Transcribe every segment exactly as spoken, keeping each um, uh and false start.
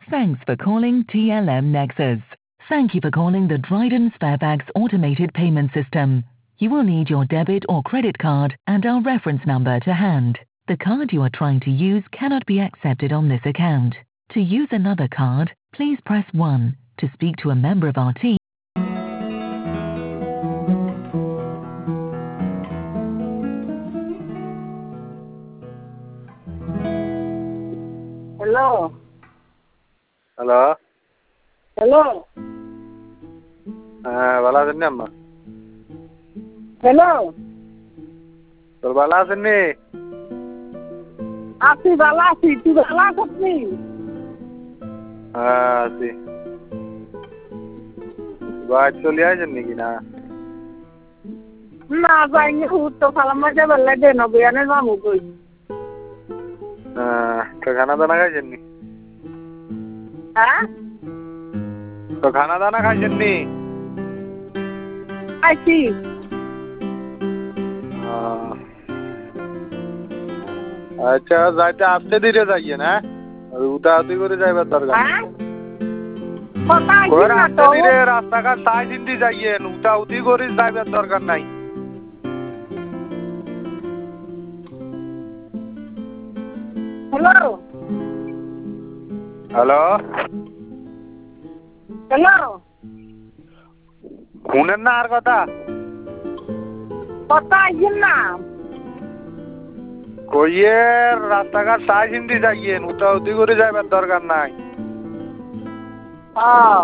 Thanks for calling T L M Nexus. Thank you for calling the Dryden Sparebags automated payment system. You will need your debit or credit card and our reference number to hand. The card you are trying to use cannot be accepted on this account. To use another card, please press one. To speak to a member of our team. Hello. Hello. Hello. Ah, bala sini amma. Hello. Tur bala sini. Api bala si, tu bala kapni. Ah, si. Baat to liya janni ki na. Na zainge hutto kalama je balla de no biyane zamu koi. Ah, to khana dana khai janni. Ha? To khana dana khai janni. Achi. Ah. अच्छा जाते आस्ते धीरे जाइए ना उतावती करे जाइए दरगाह Ha? Kota और achi na आस्ते to. धीरे रास्ता का साइड हिंदी जाइए उतावती करे जाइए दरगाह नहीं Hello. Hello Hello. हुनर ना आर कथा Kota achi na. कोई ये रास्ता का साइड हिंदी जाइए उतावती करे जाइए दरगाह नहीं Ah.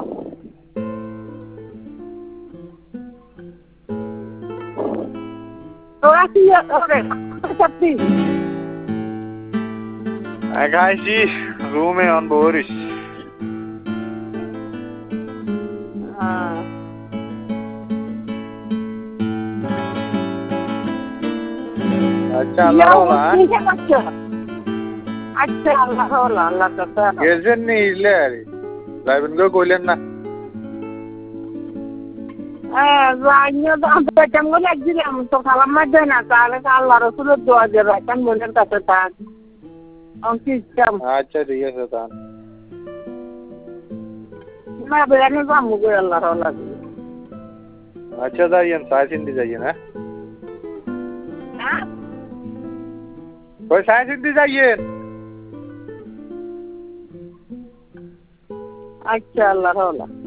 To achi ya ore. Kapni. I guys see room on Boris Ah. अच्छा अल्लाह होला अच्छा अल्लाह होला अल्लाह का गेजन नहीं ले यार लाइवन को कोलेन ना eh banyak dah macam mana lagi lah untuk kalau macam nak kalau kalau Rasulullah doa jerakan boleh kata tak angkis jam अच्छा ठीक है सतान मैं berani kamu gue Allah Allah अच्छा जाइए साइड हिंदी जाइए ना हाँ कोई साइड हिंदी जाइए अच्छा Allah Allah